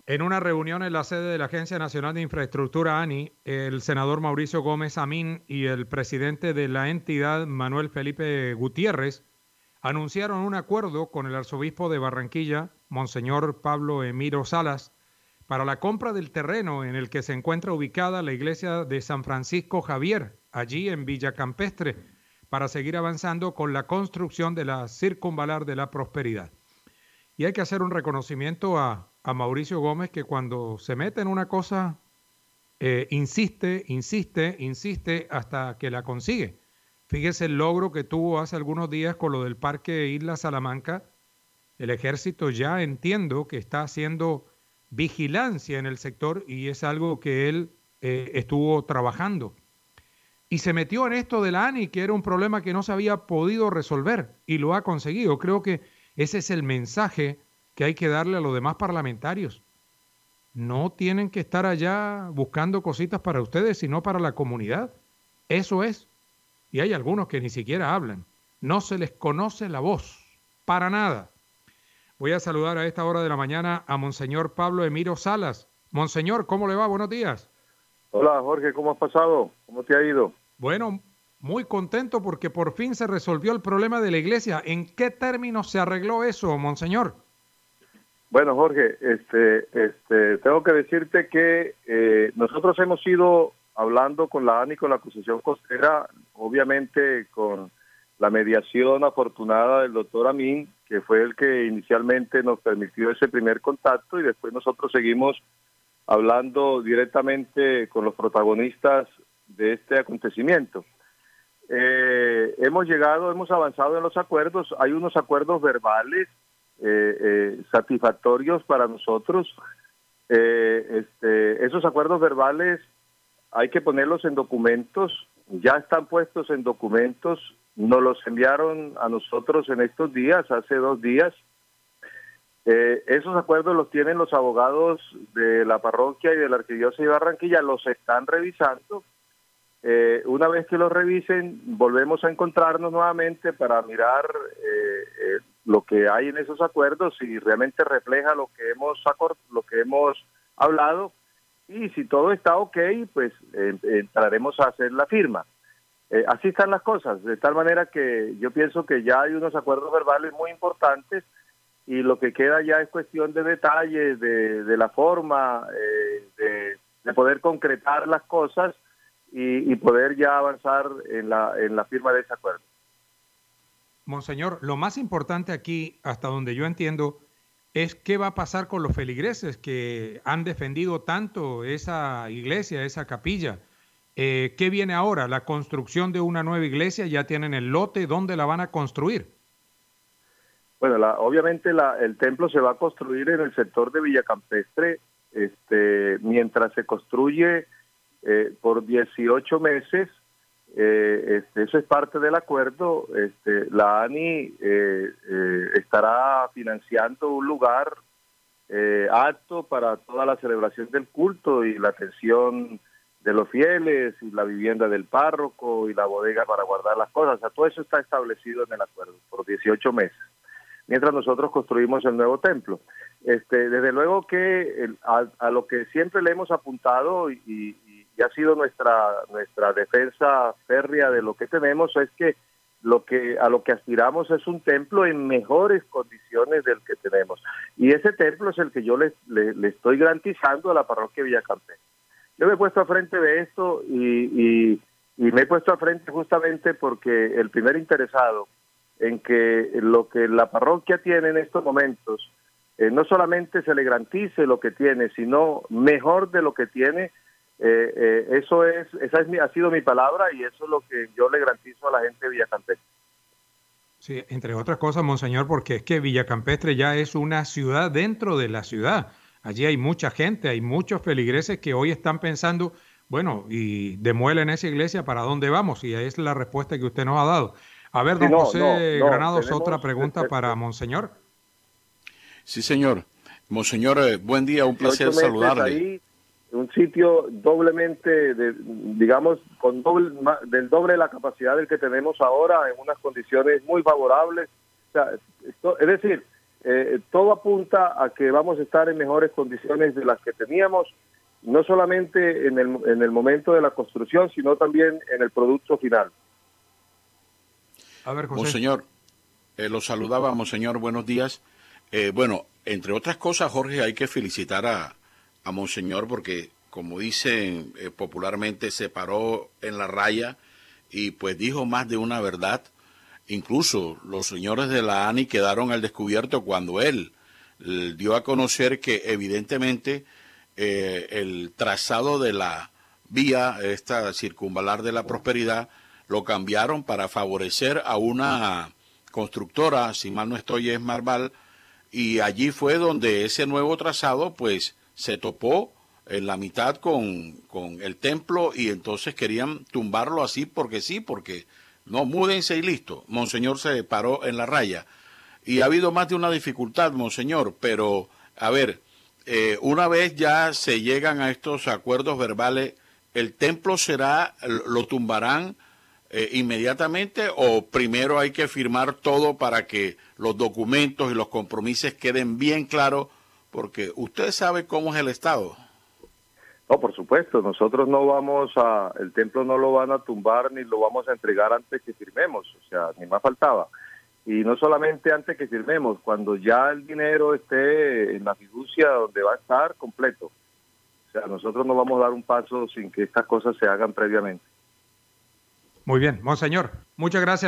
En una reunión en la sede de la Agencia Nacional de Infraestructura, ANI, el senador Mauricio Gómez Amín y el presidente de la entidad, Manuel Felipe Gutiérrez, anunciaron un acuerdo con el arzobispo de Barranquilla, Monseñor Pablo Emiro Salas, para la compra del terreno en el que se encuentra ubicada la iglesia de San Francisco Javier, allí en Villa Campestre, para seguir avanzando con la construcción de la Circunvalar de la Prosperidad. Y hay que hacer un reconocimiento a Mauricio Gómez, que cuando se mete en una cosa, insiste hasta que la consigue. Fíjese el logro que tuvo hace algunos días con lo del Parque Isla Salamanca. El ejército ya entiendo que está haciendo vigilancia en el sector y es algo que él estuvo trabajando. Y se metió en esto de la ANI, que era un problema que no se había podido resolver y lo ha conseguido. Creo que ese es el mensaje que hay que darle a los demás parlamentarios. No tienen que estar allá buscando cositas para ustedes, sino para la comunidad. Eso es. Y hay algunos que ni siquiera hablan. No se les conoce la voz, para nada. Voy a saludar a esta hora de la mañana a Monseñor Pablo Emiro Salas. Monseñor, ¿cómo le va? Buenos días. Hola Jorge, ¿cómo has pasado? ¿Cómo te ha ido? Bueno, muy contento porque por fin se resolvió el problema de la iglesia. ¿En qué términos se arregló eso, Monseñor? Bueno Jorge, tengo que decirte que nosotros hemos ido hablando con la ANI, con la Asociación Costera, obviamente con la mediación afortunada del doctor Amín, que fue el que inicialmente nos permitió ese primer contacto, y después nosotros seguimos hablando directamente con los protagonistas de este acontecimiento. Hemos avanzado en los acuerdos, hay unos acuerdos verbales satisfactorios para nosotros. Esos acuerdos verbales hay que ponerlos en documentos, ya están puestos en documentos, nos los enviaron a nosotros en estos días, hace 2 días. Esos acuerdos los tienen los abogados de la parroquia y de la Arquidiócesis de Barranquilla, los están revisando. Una vez que los revisen, volvemos a encontrarnos nuevamente para mirar lo que hay en esos acuerdos, si realmente refleja lo que hemos hablado, y si todo está ok, pues entraremos a hacer la firma. Así están las cosas, de tal manera que yo pienso que ya hay unos acuerdos verbales muy importantes, y lo que queda ya es cuestión de detalles, de la forma, de poder concretar las cosas y poder ya avanzar en la firma de ese acuerdo. Monseñor, lo más importante aquí, hasta donde yo entiendo, es qué va a pasar con los feligreses que han defendido tanto esa iglesia, esa capilla. ¿Qué viene ahora? ¿La construcción de una nueva iglesia? ¿Ya tienen el lote? ¿Dónde la van a construir? Bueno, obviamente el templo se va a construir en el sector de Villa Campestre, mientras se construye por 18 meses. Eso es parte del acuerdo. La ANI estará financiando un lugar apto para toda la celebración del culto y la atención de los fieles, y la vivienda del párroco y la bodega para guardar las cosas. O sea, todo eso está establecido en el acuerdo por 18 meses, mientras nosotros construimos el nuevo templo. Desde luego que a lo que siempre le hemos apuntado y ha sido nuestra defensa férrea de lo que tenemos, es que a lo que aspiramos es un templo en mejores condiciones del que tenemos. Y ese templo es el que yo le estoy garantizando a la parroquia Villacampestre. Yo me he puesto al frente de esto y me he puesto al frente justamente porque el primer interesado en que lo que la parroquia tiene en estos momentos no solamente se le garantice lo que tiene, sino mejor de lo que tiene. Ha sido mi palabra, y eso es lo que yo le garantizo a la gente de Villacampestre. Sí, entre otras cosas, Monseñor, porque es que Villa Campestre ya es una ciudad dentro de la ciudad. Allí hay mucha gente, hay muchos feligreses que hoy están pensando, bueno, y demuelen esa iglesia, ¿para dónde vamos? Y es la respuesta que usted nos ha dado. A ver, Sí, don José Granados, otra tenemos pregunta para Monseñor. Sí, señor. Monseñor, buen día, un 18 placer meses saludarle. ahí, un sitio doblemente, digamos, del doble de la capacidad del que tenemos ahora, en unas condiciones muy favorables. O sea, es decir, todo apunta a que vamos a estar en mejores condiciones de las que teníamos, no solamente en el momento de la construcción, sino también en el producto final. A ver, José. Monseñor, lo saludaba, Monseñor, buenos días. Bueno, entre otras cosas, Jorge, hay que felicitar a Monseñor porque, como dicen popularmente, se paró en la raya y pues dijo más de una verdad. Incluso los señores de la ANI quedaron al descubierto cuando él dio a conocer que evidentemente el trazado de la vía, esta circunvalar de la prosperidad, lo cambiaron para favorecer a una constructora, si mal no estoy, es Marval, y allí fue donde ese nuevo trazado pues se topó en la mitad con el templo y entonces querían tumbarlo así porque sí, porque no, múdense y listo. Monseñor se paró en la raya. Y ha habido más de una dificultad, Monseñor, pero a ver, una vez ya se llegan a estos acuerdos verbales, ¿el templo lo tumbarán inmediatamente o primero hay que firmar todo para que los documentos y los compromisos queden bien claros? Porque usted sabe cómo es el Estado. No, por supuesto, nosotros el templo no lo van a tumbar ni lo vamos a entregar antes que firmemos, o sea, ni más faltaba. Y no solamente antes que firmemos, cuando ya el dinero esté en la fiducia donde va a estar completo. O sea, nosotros no vamos a dar un paso sin que estas cosas se hagan previamente. Muy bien, Monseñor, muchas gracias.